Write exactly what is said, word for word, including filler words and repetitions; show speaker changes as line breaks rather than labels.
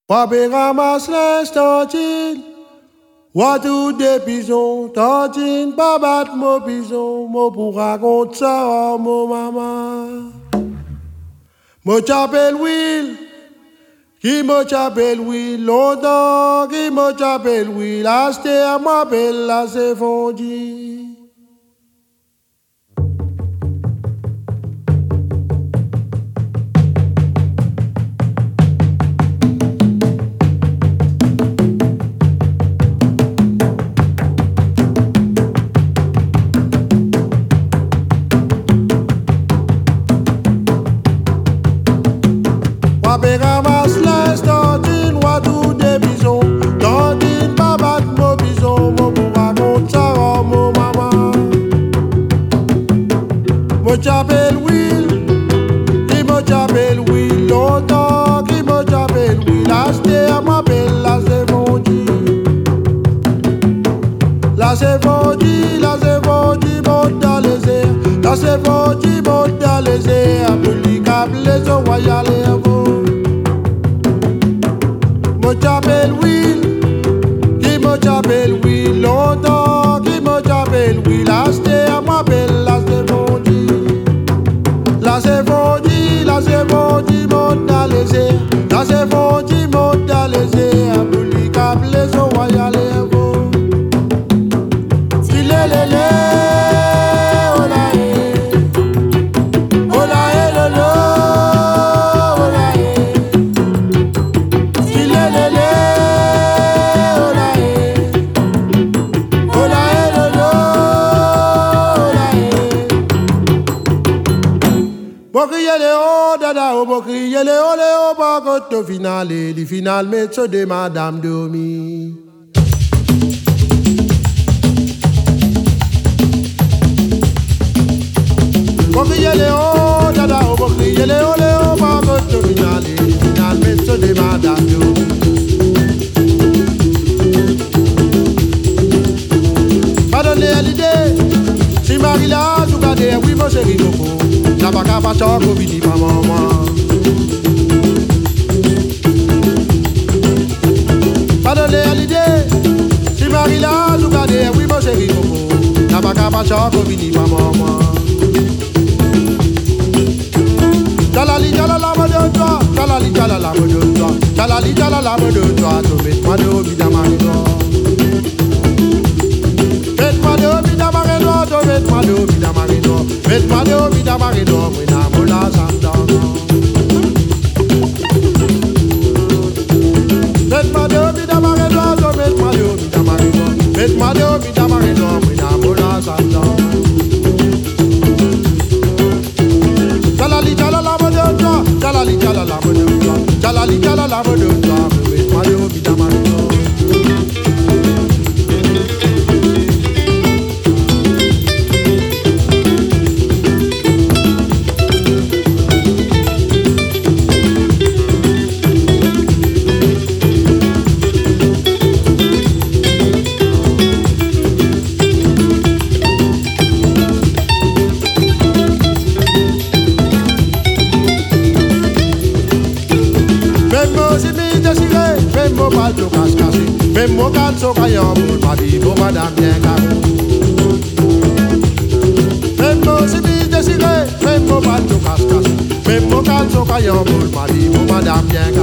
Papé ramasse l'instantine, wa tout des pigeons, tantine, pas battre mon pigeon, mo pour raconter ça, mon maman. Mo chapelle Will, qui mo chapelle Will, longtemps qui mo chapelle Will, acheté à m'appelle la c'est fondi. Papé ramasse l'instantine, wa tout des bisons, tantine, pas battre mon bison, mon pour raconter ça, oh, mon maman. Mo chapelle Will, qui mo chapelle Will, longtemps qui mo chapelle Will, acheté à m'appelle la c'est fondi. La c'est fondi, la c'est fondi, monte dans les airs, la c'est fondi, monte dans les airs, pour câbles les eaux royales et vous. Mo chapelle Will, qui mo chapelle Will, longtemps qui mo chapelle Will, acheté à m'appelle la c'est fondi. La c'est fondi, la c'est fondi, monte dans les airs, la c'est fondi, monte dans les airs, pour les câbles les eaux royales et vous. Si les les les, oh la eh, oh la eh le le, oh la eh. Si les les les, oh la eh, oh la eh le le, oh la eh. Bon crier les hauts dada, oh bon crier les hauts les hauts par contre finale, les finales médecins de Madame Domi. Bon crier les hauts dada, oh bon crier les hauts les hauts par contre finale, les finales médecins de Madame Domi. Pardonnez à l'idée, si Marie là, vous gardez, oui mon chéri Coco, n'a pas qu'à pas choc, vini pas maman. Pardonnez à l'idée, si Marie là, vous gardez, oui mon chéri Coco, n'a pas qu'à pas choc, vini pas maman. Jalali jalala me de toi, jalali jalala me de toi, jalali jalala me de toi, tu mets-moi de haut dans ma maison. Mets-moi de haut dans ma maison, tu mets-moi de haut dans ma maison, mets-moi de haut dans ma maison, moi n'a pas la sandana. Mets-moi de haut dans ma maison, tu mets-moi de haut dans ma maison, mets-moi de haut dans ma maison, moi n'a pas la sandana. Jalali jalala me de toi, jalali jalala me de toi, jalali jalala me de toi, mets-moi de haut dans ma maison. Même mon bal de casse cassé, même mon cal so caillon pour ma vie, pour madame bien carré. Même mon simis désiré, même mon bal de casse cassé, même mon cal so caillon pour ma vie, pour madame bien carré.